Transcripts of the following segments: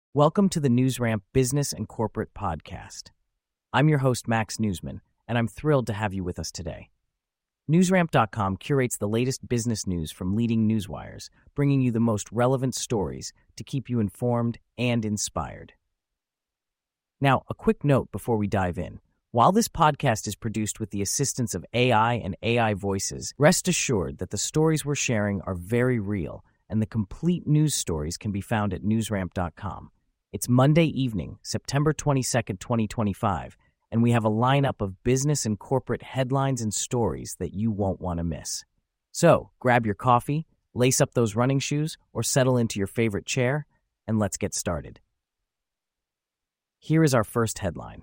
Welcome to the NewsRamp Business and Corporate Podcast. I'm your host, Max Newsman, and I'm thrilled to have you with us today. NewsRamp.com curates the latest business news from leading newswires, bringing you the most relevant stories to keep you informed and inspired. Now, a quick note before we dive in. While this podcast is produced with the assistance of AI and AI voices, rest assured that the stories we're sharing are very real, and the complete news stories can be found at newsramp.com. It's Monday evening, September 22nd, 2025, and we have a lineup of business and corporate headlines and stories that you won't want to miss. So, grab your coffee, lace up those running shoes, or settle into your favorite chair, and let's get started. Here is our first headline.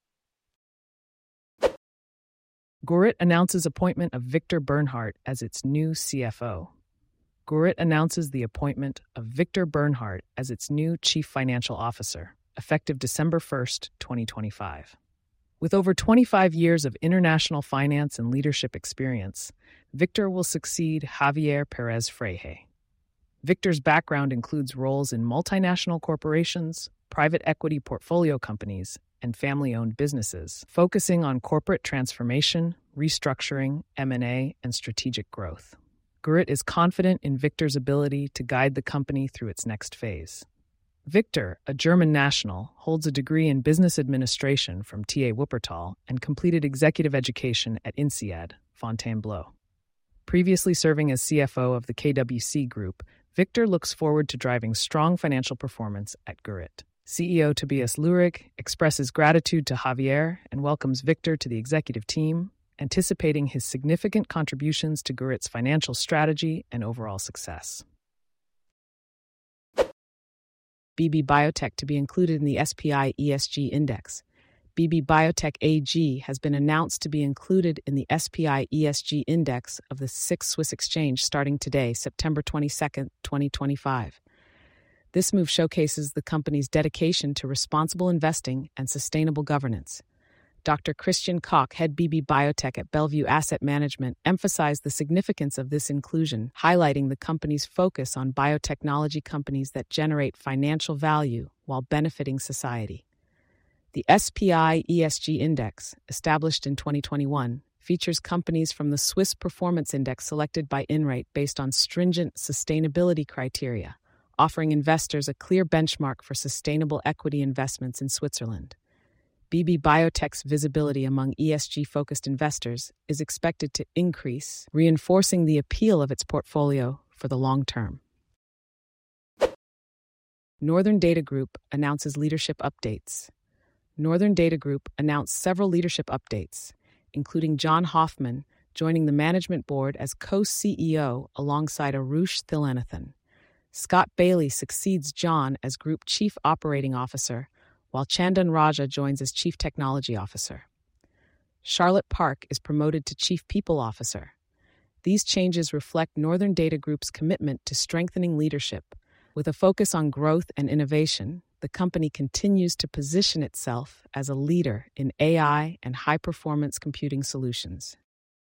Gurit announces appointment of Victor Bernhardt as its new CFO. Gurit announces the appointment of Victor Bernhardt as its new Chief Financial Officer, effective December 1st, 2025. With over 25 years of international finance and leadership experience, Victor will succeed Javier Perez Freire. Victor's background includes roles in multinational corporations, private equity portfolio companies, and family-owned businesses, focusing on corporate transformation, restructuring, M&A, and strategic growth. Gurit is confident in Victor's ability to guide the company through its next phase. Victor, a German national, holds a degree in business administration from TA Wuppertal and completed executive education at INSEAD, Fontainebleau. Previously serving as CFO of the KWC Group, Victor looks forward to driving strong financial performance at Gurit. CEO Tobias Lurig expresses gratitude to Javier and welcomes Victor to the executive team, anticipating his significant contributions to Gurit's financial strategy and overall success. BB Biotech to be included in the SPI ESG Index. BB Biotech AG has been announced to be included in the SPI ESG Index of the SIX Swiss Exchange starting today, September 22nd, 2025. This move showcases the company's dedication to responsible investing and sustainable governance. Dr. Christian Koch, head BB Biotech at Bellevue Asset Management, emphasized the significance of this inclusion, highlighting the company's focus on biotechnology companies that generate financial value while benefiting society. The SPI ESG Index, established in 2021, features companies from the Swiss Performance Index selected by INRATE based on stringent sustainability criteria, offering investors a clear benchmark for sustainable equity investments in Switzerland. BB Biotech's visibility among ESG-focused investors is expected to increase, reinforcing the appeal of its portfolio for the long term. Northern Data Group announces leadership updates. Northern Data Group announced several leadership updates, including John Hoffman joining the management board as co-CEO alongside Arush Thilanathan. Scott Bailey succeeds John as Group Chief Operating Officer, while Chandan Raja joins as Chief Technology Officer. Charlotte Park is promoted to Chief People Officer. These changes reflect Northern Data Group's commitment to strengthening leadership. With a focus on growth and innovation, the company continues to position itself as a leader in AI and high-performance computing solutions.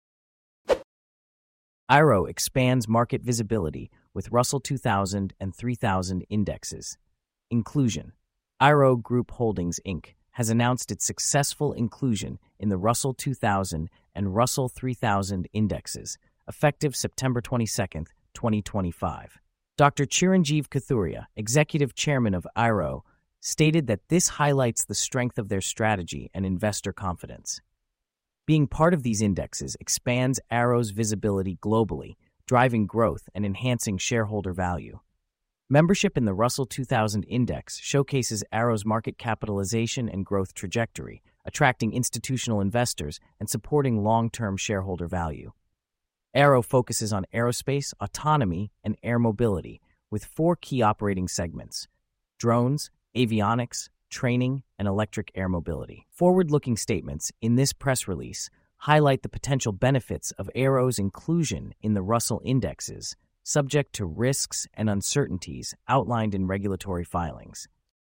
IRO expands market visibility with Russell 2000 and 3000 indexes. Inclusion. IRO Group Holdings, Inc. has announced its successful inclusion in the Russell 2000 and Russell 3000 indexes, effective September 22nd, 2025. Dr. Chiranjeev Kathuria, executive chairman of IRO, stated that this highlights the strength of their strategy and investor confidence. Being part of these indexes expands IRO's visibility globally, driving growth and enhancing shareholder value. Membership in the Russell 2000 Index showcases IRO's market capitalization and growth trajectory, attracting institutional investors and supporting long-term shareholder value. IRO focuses on aerospace, autonomy, and air mobility, with 4 key operating segments: drones, avionics, training, and electric air mobility. Forward-looking statements in this press release highlight the potential benefits of IRO's inclusion in the Russell indexes, subject to risks and uncertainties outlined in regulatory filings.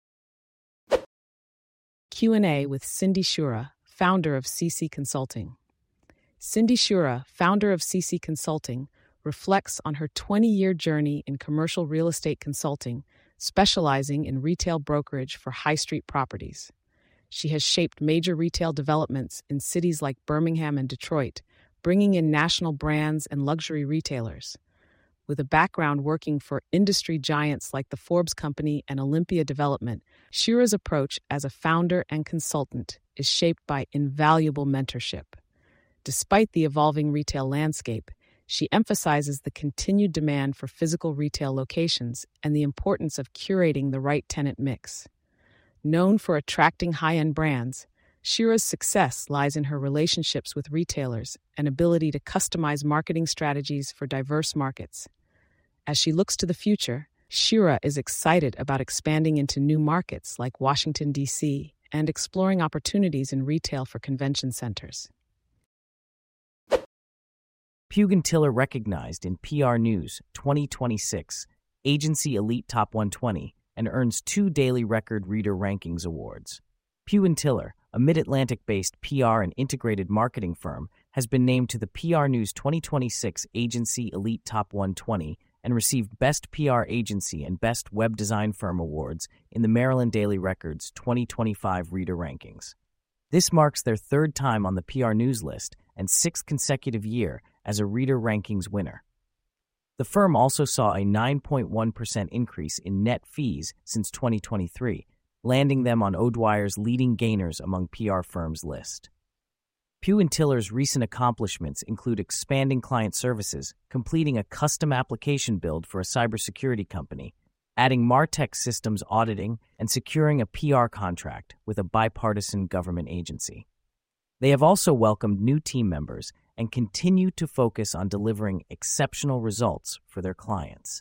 Q&A with Cindy Shura, founder of CC Consulting. Cindy Shura, founder of CC Consulting, reflects on her 20-year journey in commercial real estate consulting, specializing in retail brokerage for high street properties. She has shaped major retail developments in cities like Birmingham and Detroit, bringing in national brands and luxury retailers. With a background working for industry giants like the Forbes Company and Olympia Development, Shira's approach as a founder and consultant is shaped by invaluable mentorship. Despite the evolving retail landscape, she emphasizes the continued demand for physical retail locations and the importance of curating the right tenant mix. Known for attracting high-end brands, Shira's success lies in her relationships with retailers and ability to customize marketing strategies for diverse markets. As she looks to the future, Shira is excited about expanding into new markets like Washington, D.C., and exploring opportunities in retail for convention centers. Pugh & Tiller recognized in PR News 2026 Agency Elite Top 120 and earns 2 Daily Record Reader Rankings awards. Pugh & Tiller, a Mid-Atlantic-based PR and integrated marketing firm, has been named to the PR News 2026 Agency Elite Top 120 and received Best PR Agency and Best Web Design Firm awards in the Maryland Daily Record's 2025 Reader Rankings. This marks their 3rd time on the PR News list and 6th consecutive year as a Reader Rankings winner. The firm also saw a 9.1% increase in net fees since 2023, landing them on O'Dwyer's leading gainers among PR firms list. Pugh & Tiller's recent accomplishments include expanding client services, completing a custom application build for a cybersecurity company, adding MarTech systems auditing, and securing a PR contract with a bipartisan government agency. They have also welcomed new team members and continue to focus on delivering exceptional results for their clients.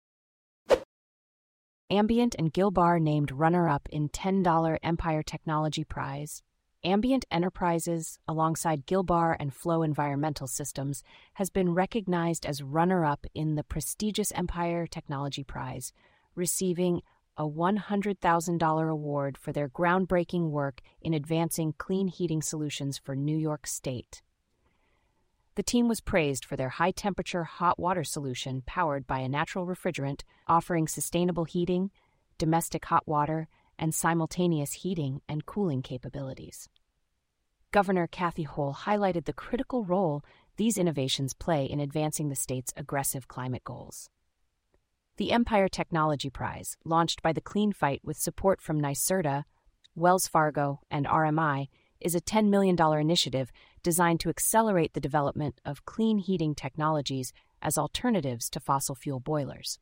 Ambient and Gilbar named runner-up in $10 Empire Technology Prize. Ambient Enterprises, alongside Gilbar and Flow Environmental Systems, has been recognized as runner-up in the prestigious Empire Technology Prize, receiving a $100,000 award for their groundbreaking work in advancing clean heating solutions for New York State. The team was praised for their high-temperature hot water solution powered by a natural refrigerant, offering sustainable heating, domestic hot water, and simultaneous heating and cooling capabilities. Governor Kathy Hochul highlighted the critical role these innovations play in advancing the state's aggressive climate goals. The Empire Technology Prize, launched by the Clean Fight with support from NYSERDA, Wells Fargo, and RMI, is a $10 million initiative designed to accelerate the development of clean heating technologies as alternatives to fossil fuel boilers.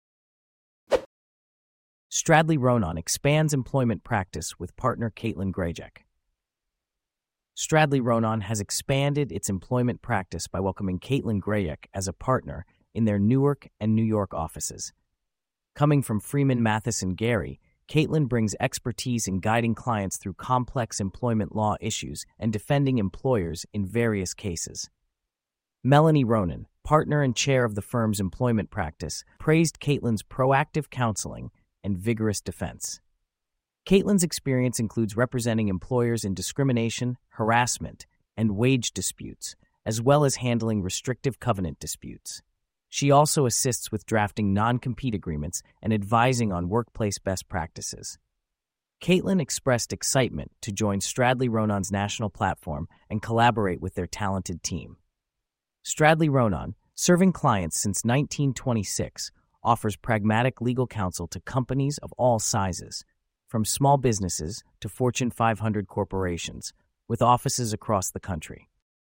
Stradley Ronan expands employment practice with partner Caitlin Grajek. Stradley Ronan has expanded its employment practice by welcoming Caitlin Grajek as a partner in their Newark and New York offices. Coming from Freeman Matheson Gary, Caitlin brings expertise in guiding clients through complex employment law issues and defending employers in various cases. Melanie Ronan, partner and chair of the firm's employment practice, praised Caitlin's proactive counseling and vigorous defense. Caitlin's experience includes representing employers in discrimination, harassment, and wage disputes, as well as handling restrictive covenant disputes. She also assists with drafting non-compete agreements and advising on workplace best practices. Caitlin expressed excitement to join Stradley Ronan's national platform and collaborate with their talented team. Stradley Ronan, serving clients since 1926, offers pragmatic legal counsel to companies of all sizes, from small businesses to Fortune 500 corporations, with offices across the country.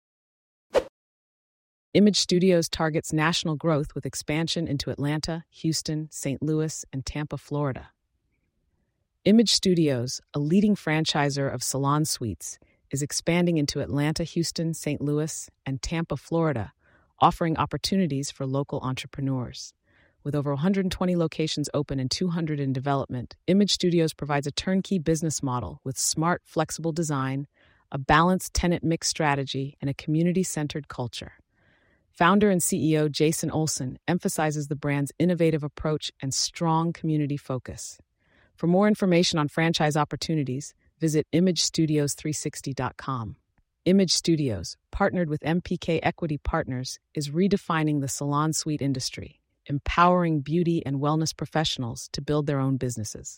Image Studios targets national growth with expansion into Atlanta, Houston, St. Louis, and Tampa, Florida. Image Studios, a leading franchisor of salon suites, is expanding into Atlanta, Houston, St. Louis, and Tampa, Florida, offering opportunities for local entrepreneurs. With over 120 locations open and 200 in development, Image Studios provides a turnkey business model with smart, flexible design, a balanced tenant mix strategy, and a community-centered culture. Founder and CEO Jason Olson emphasizes the brand's innovative approach and strong community focus. For more information on franchise opportunities, visit imagestudios360.com. Image Studios, partnered with MPK Equity Partners, is redefining the salon suite industry, empowering beauty and wellness professionals to build their own businesses.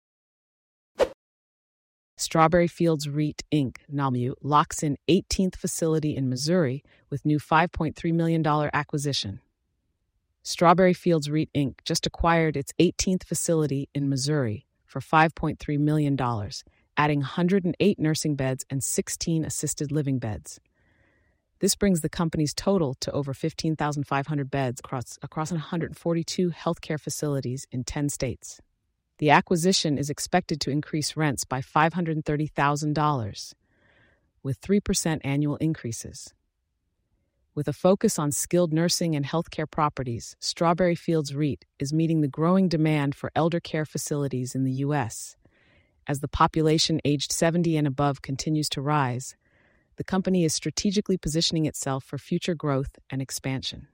Strawberry Fields REIT, Inc., NAMU, locks in 18th facility in Missouri with new $5.3 million acquisition. Strawberry Fields REIT, Inc. just acquired its 18th facility in Missouri for $5.3 million, adding 108 nursing beds and 16 assisted living beds. This brings the company's total to over 15,500 beds across 142 healthcare facilities in 10 states. The acquisition is expected to increase rents by $530,000, with 3% annual increases. With a focus on skilled nursing and healthcare properties, Strawberry Fields REIT is meeting the growing demand for elder care facilities in the U.S. As the population aged 70 and above continues to rise, the company is strategically positioning itself for future growth and expansion.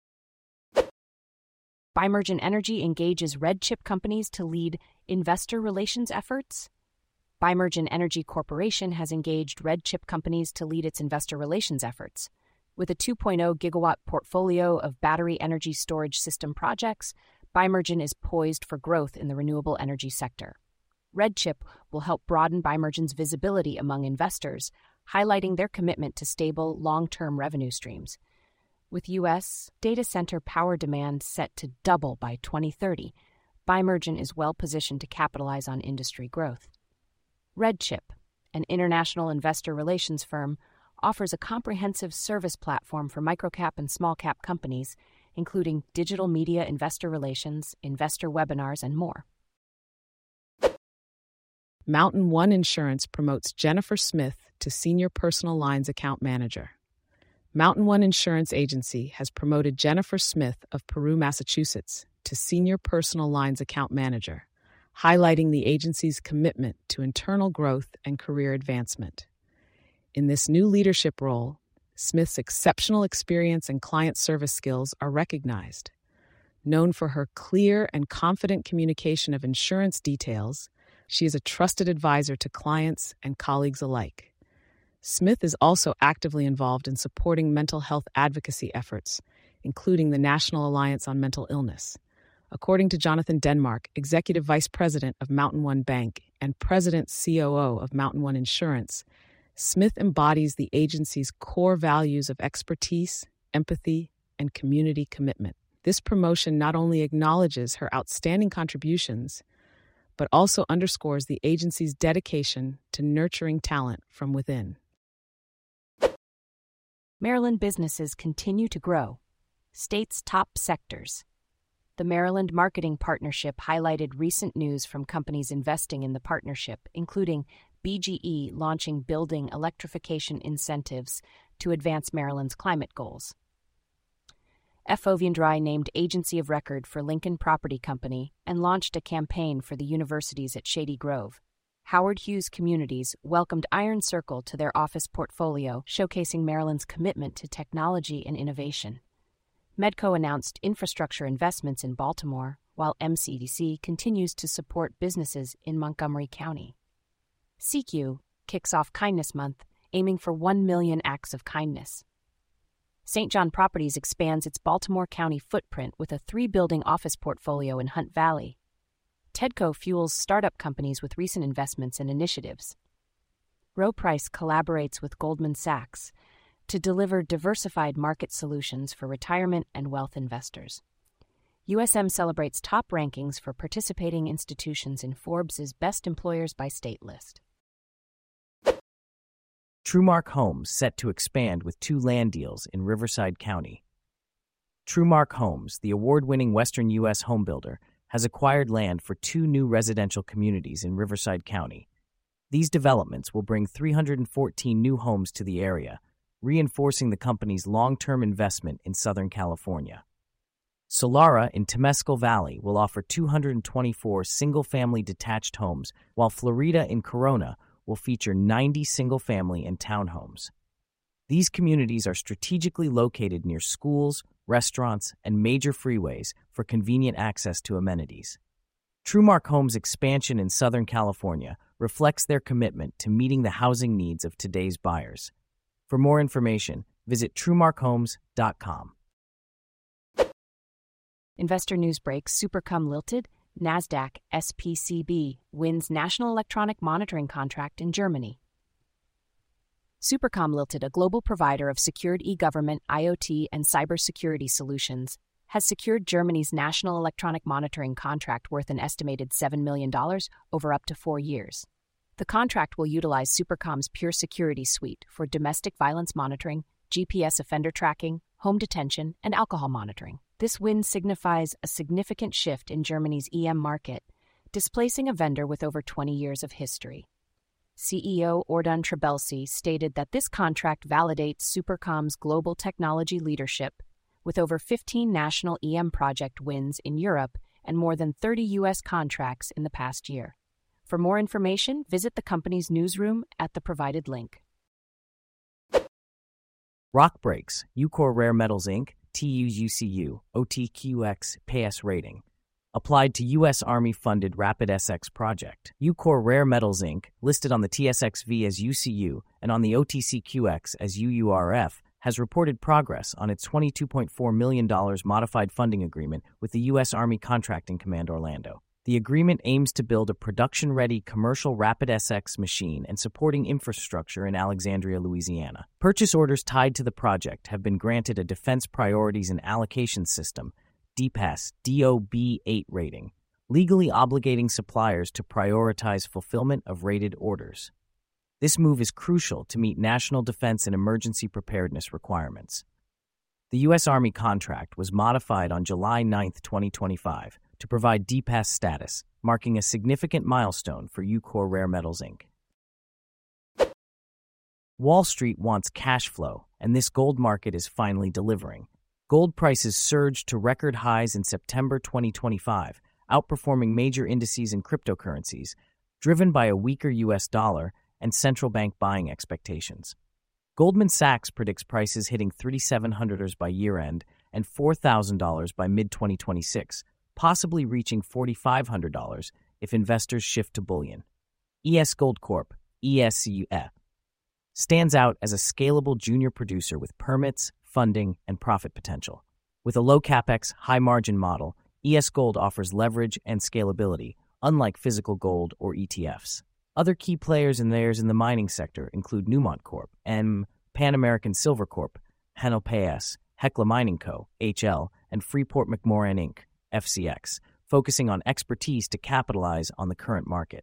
Bimergen Energy engages red chip companies to lead investor relations efforts. Bimergen Energy Corporation has engaged red chip companies to lead its investor relations efforts. With a 2.0 gigawatt portfolio of battery energy storage system projects, Bimergen is poised for growth in the renewable energy sector. RedChip will help broaden Bimergen's visibility among investors, highlighting their commitment to stable, long-term revenue streams. With U.S. data center power demand set to double by 2030, Bimergen is well positioned to capitalize on industry growth. RedChip, an international investor relations firm, offers a comprehensive service platform for microcap and small-cap companies, including digital media investor relations, investor webinars, and more. Mountain One Insurance promotes Jennifer Smith to Senior Personal Lines Account Manager. Mountain One Insurance Agency has promoted Jennifer Smith of Peru, Massachusetts, to Senior Personal Lines Account Manager, highlighting the agency's commitment to internal growth and career advancement. In this new leadership role, Smith's exceptional experience and client service skills are recognized. Known for her clear and confident communication of insurance details, she is a trusted advisor to clients and colleagues alike. Smith is also actively involved in supporting mental health advocacy efforts, including the National Alliance on Mental Illness. According to Jonathan Denmark, Executive Vice President of Mountain One Bank and President COO of Mountain One Insurance, Smith embodies the agency's core values of expertise, empathy, and community commitment. This promotion not only acknowledges her outstanding contributions, but also underscores the agency's dedication to nurturing talent from within. Maryland businesses continue to grow. State's top sectors. The Maryland Marketing Partnership highlighted recent news from companies investing in the partnership, including BGE launching building electrification incentives to advance Maryland's climate goals. FOVNDRI named agency of record for Lincoln Property Company and launched a campaign for the universities at Shady Grove. Howard Hughes Communities welcomed Iron Circle to their office portfolio, showcasing Maryland's commitment to technology and innovation. Medco announced infrastructure investments in Baltimore, while MCDC continues to support businesses in Montgomery County. CQ kicks off Kindness Month, aiming for 1 million acts of kindness. St. John Properties expands its Baltimore County footprint with a 3-building office portfolio in Hunt Valley. TEDCO fuels startup companies with recent investments and initiatives. Rowe Price collaborates with Goldman Sachs to deliver diversified market solutions for retirement and wealth investors. USM celebrates top rankings for participating institutions in Forbes' Best Employers by State list. TrueMark Homes set to expand with 2 land deals in Riverside County. TrueMark Homes, the award-winning Western U.S. home builder, has acquired land for 2 new residential communities in Riverside County. These developments will bring 314 new homes to the area, reinforcing the company's long-term investment in Southern California. Solara in Temescal Valley will offer 224 single-family detached homes, while Florida in Corona will feature 90 single-family and townhomes. These communities are strategically located near schools, restaurants, and major freeways for convenient access to amenities. TrueMark Homes' expansion in Southern California reflects their commitment to meeting the housing needs of today's buyers. For more information, visit TrueMarkHomes.com. Investor news breaks: Supercom Limited, Nasdaq SPCB, wins National Electronic Monitoring contract in Germany. Supercom Limited, a global provider of secured e-government, IoT, and cybersecurity solutions, has secured Germany's National Electronic Monitoring contract worth an estimated $7 million over up to 4 years. The contract will utilize Supercom's Pure Security suite for domestic violence monitoring, GPS offender tracking, home detention, and alcohol monitoring. This win signifies a significant shift in Germany's EM market, displacing a vendor with over 20 years of history. CEO Ordan Trabelsi stated that this contract validates Supercom's global technology leadership, with over 15 national EM project wins in Europe and more than 30 U.S. contracts in the past year. For more information, visit the company's newsroom at the provided link. Rock Breaks, Ucore Rare Metals Inc., TUUCU, OTQX, PAS rating. Applied to U.S. Army-funded RapidSX project. Ucore Rare Metals Inc., listed on the TSXV as UCU and on the OTCQX as UURF, has reported progress on its $22.4 million modified funding agreement with the U.S. Army Contracting Command Orlando. The agreement aims to build a production-ready commercial RapidSX machine and supporting infrastructure in Alexandria, Louisiana. Purchase orders tied to the project have been granted a Defense Priorities and Allocation System, DPAS, DOB-8 rating, legally obligating suppliers to prioritize fulfillment of rated orders. This move is crucial to meet national defense and emergency preparedness requirements. The U.S. Army contract was modified on July 9, 2025, to provide DPAS status, marking a significant milestone for Ucore Rare Metals Inc. Wall Street wants cash flow, and this gold market is finally delivering. Gold prices surged to record highs in September 2025, outperforming major indices and cryptocurrencies, driven by a weaker U.S. dollar and central bank buying expectations. Goldman Sachs predicts prices hitting $3,700 by year-end and $4,000 by mid-2026, possibly reaching $4,500 if investors shift to bullion. ES Gold Corp, ESUF, stands out as a scalable junior producer with permits, funding, and profit potential. With a low capex, high-margin model, ES Gold offers leverage and scalability, unlike physical gold or ETFs. Other key players in the mining sector include Newmont Corp, Pan American Silver Corp, Henel Paes, Hecla Mining Co., HL, and Freeport-McMoRan Inc., FCX, focusing on expertise to capitalize on the current market.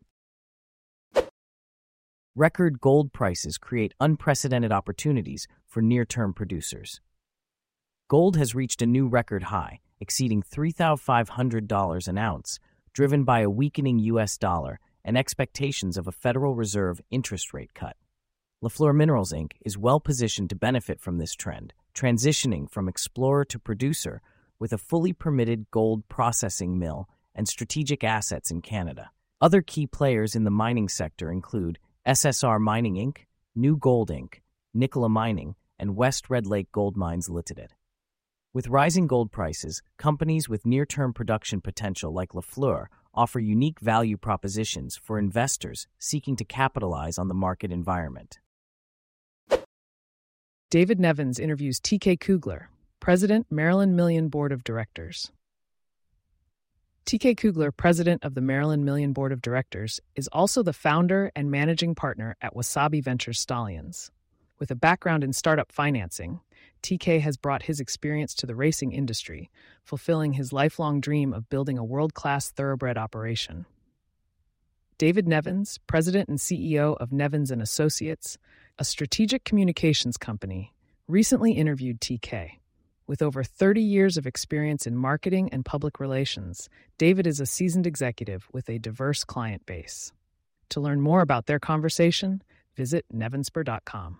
Record gold prices create unprecedented opportunities for near-term producers. Gold has reached a new record high, exceeding $3,500 an ounce, driven by a weakening U.S. dollar and expectations of a Federal Reserve interest rate cut. Lafleur Minerals Inc. is well-positioned to benefit from this trend, transitioning from explorer to producer with a fully permitted gold processing mill and strategic assets in Canada. Other key players in the mining sector include SSR Mining Inc., New Gold Inc., Nikola Mining, and West Red Lake Gold Mines Limited. With rising gold prices, companies with near-term production potential like Lafleur offer unique value propositions for investors seeking to capitalize on the market environment. David Nevins interviews TK Kugler, President, Maryland Million Board of Directors. TK Kugler, President of the Maryland Million Board of Directors, is also the founder and managing partner at Wasabi Ventures Stallions. With a background in startup financing, TK has brought his experience to the racing industry, fulfilling his lifelong dream of building a world-class thoroughbred operation. David Nevins, President and CEO of Nevins & Associates, a strategic communications company, recently interviewed TK. With over 30 years of experience in marketing and public relations, David is a seasoned executive with a diverse client base. To learn more about their conversation, visit nevinspur.com.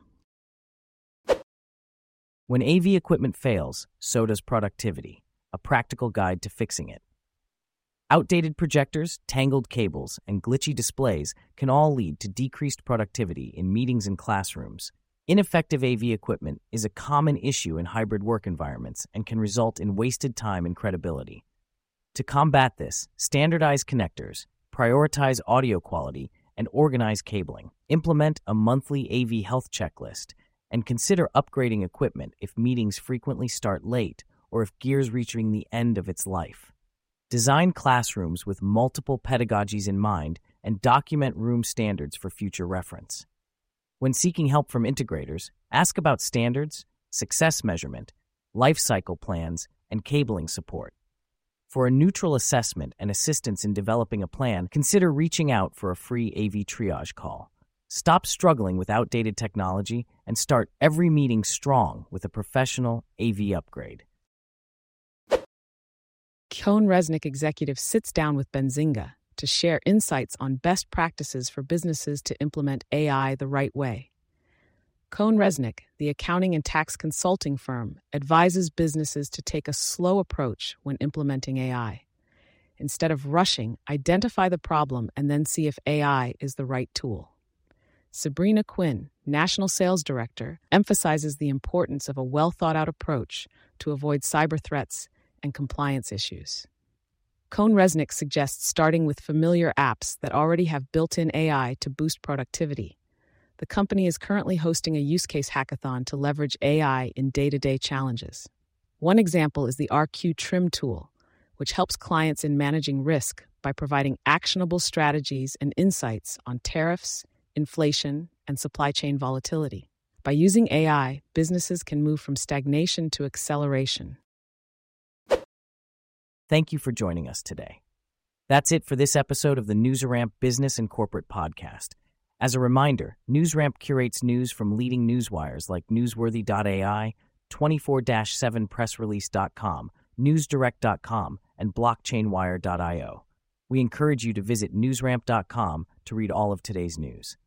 When AV equipment fails, so does productivity, a practical guide to fixing it. Outdated projectors, tangled cables, and glitchy displays can all lead to decreased productivity in meetings and classrooms. Ineffective AV equipment is a common issue in hybrid work environments and can result in wasted time and credibility. To combat this, standardize connectors, prioritize audio quality, and organize cabling. Implement a monthly AV health checklist, and consider upgrading equipment if meetings frequently start late or if gear's reaching the end of its life. Design classrooms with multiple pedagogies in mind and document room standards for future reference. When seeking help from integrators, ask about standards, success measurement, life cycle plans, and cabling support. For a neutral assessment and assistance in developing a plan, consider reaching out for a free AV triage call. Stop struggling with outdated technology and start every meeting strong with a professional AV upgrade. CohnReznick executive sits down with Benzinga to share insights on best practices for businesses to implement AI the right way. CohnReznick, the accounting and tax consulting firm, advises businesses to take a slow approach when implementing AI. Instead of rushing, identify the problem and then see if AI is the right tool. Sabrina Quinn, National Sales Director, emphasizes the importance of a well-thought-out approach to avoid cyber threats and compliance issues. CohnReznick suggests starting with familiar apps that already have built-in AI to boost productivity. The company is currently hosting a use case hackathon to leverage AI in day-to-day challenges. One example is the RQ Trim tool, which helps clients in managing risk by providing actionable strategies and insights on tariffs, inflation, and supply chain volatility. By using AI, businesses can move from stagnation to acceleration. Thank you for joining us today. That's it for this episode of the NewsRamp Business and Corporate Podcast. As a reminder, NewsRamp curates news from leading newswires like Newsworthy.ai, 24-7pressrelease.com, NewsDirect.com, and BlockchainWire.io. We encourage you to visit newsramp.com to read all of today's news.